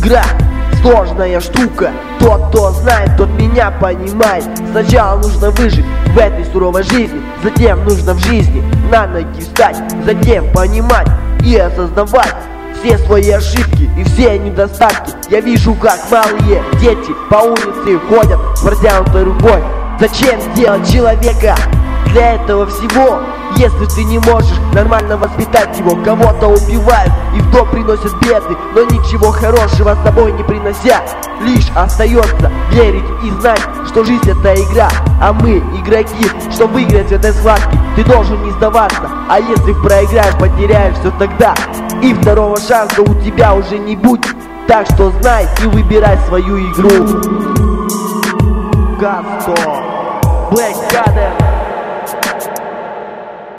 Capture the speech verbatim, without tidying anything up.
Игра сложная штука, тот, кто знает, тот меня понимает. Сначала нужно выжить в этой суровой жизни, затем нужно в жизни на ноги встать, затем понимать и осознавать все свои ошибки и все недостатки. Я вижу, как малые дети по улице ходят с протянутой рукой. Зачем делать человека для этого всего, если ты не можешь нормально воспитать его? Кого-то убивают и в дом приносят беды, но ничего хорошего с собой не принося. Лишь остается верить и знать, что жизнь это игра, а мы игроки. Чтобы выиграть в этой схватке, ты должен не сдаваться, а если проиграешь, потеряешь все тогда, и второго шанса у тебя уже не будет. Так что знай и выбирай свою игру. Гасто, Black Garden.